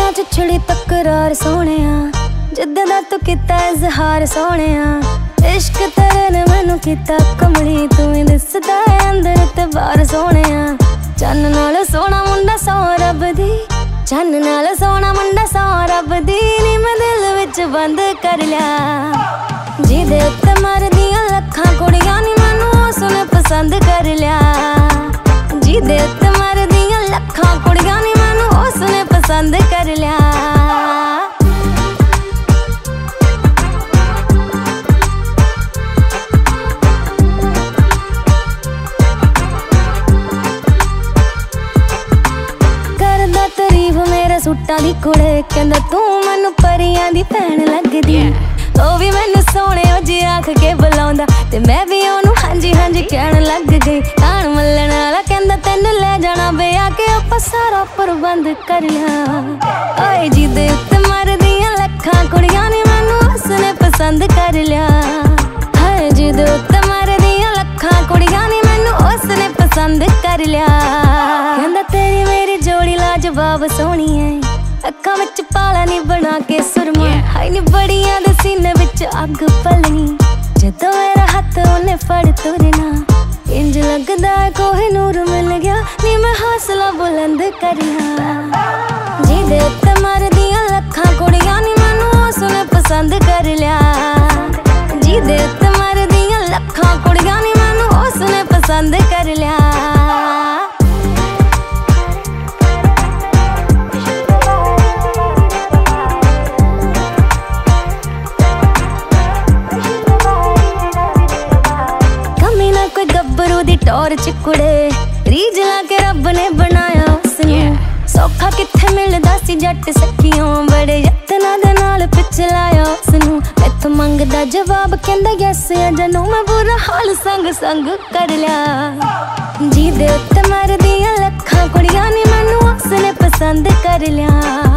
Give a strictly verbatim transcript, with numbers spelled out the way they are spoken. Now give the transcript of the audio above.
दिलों च छिड़ी तकरार सोहणिया, जिद्दां दा तू कीता इजहार सोहणिया। इश्क तेरे ने मैनू कीता कमली, तू ही दिसदा है अंदर ते बाहर सोहणिया। चन्न नाल सोहना मुंडा सौ रब दी, चन्न नाल सोहना मुंडा सौ रब दी, नी मैं दिल विच बंद कर लिया। जिहदे उत्ते मरदियां लखां कुड़ियां नी मैनू उसने पसंद कर लिया। जिहदे उत्ते मरदियां लखां कुड़ियां नी मैनू उसने पसंद कर लिया। करदा तारीफ मेरे सूटां दी कुड़े, कहंदा तू मैनू परियां दी भैन लगदी। ओ भी मैनू सोहणे जी आख के बुलाउंदा, ते मैं भी ओनू हांजी हांजी कहण लग गई। कान मल्लण वाला कहंदा तैनू ले जाना बेआ के आपां सारा प्रबंध कर लिया। ओए जिहदे उत्ते मरदियां लखां कुड़ियां नी मैनू उसने पसंद कर लिया। हाय जिहदे उत्ते मरदियां लखां कुड़ियां नी मैनू उसने पसंद कर लिया। कहंदा तेरी मेरी जोड़ी लाजवाब सोहणी है, अक्खां विच पाला नी बना के सुरमा। हाय नी बड़ियां दे सीने विच अग पलनी, जदों मेरा हत्थ उन्हें फड़ तुरना। इंज लगदा है कोहिनूर मिल गया, नी मैं हौसला बुलंद करिया। जिहदे उत्ते मरदियां लखां कुड़ियां नी मैनू उसने पसंद कर लिया। जिहदे उत्ते मरदियां लखां कुड़ियां नी मैनू उसने पसंद कर लिया। गब्बरू दी टौर च कुड़े, रीझ ला के रब ने बनाया उसनू। सौखा कित्थे मिलदा सी जट सखियों, बड़े यत्नां दे नाल पिछ लाया उसनू। मैथों मंगदा जवाब कहंदा यस या जनो, मैं बुरा हाल संग संग कर लिया। जिहदे उत्ते मरदियां लखां कुड़ियां नी मैनू उसने पसंद कर लिया।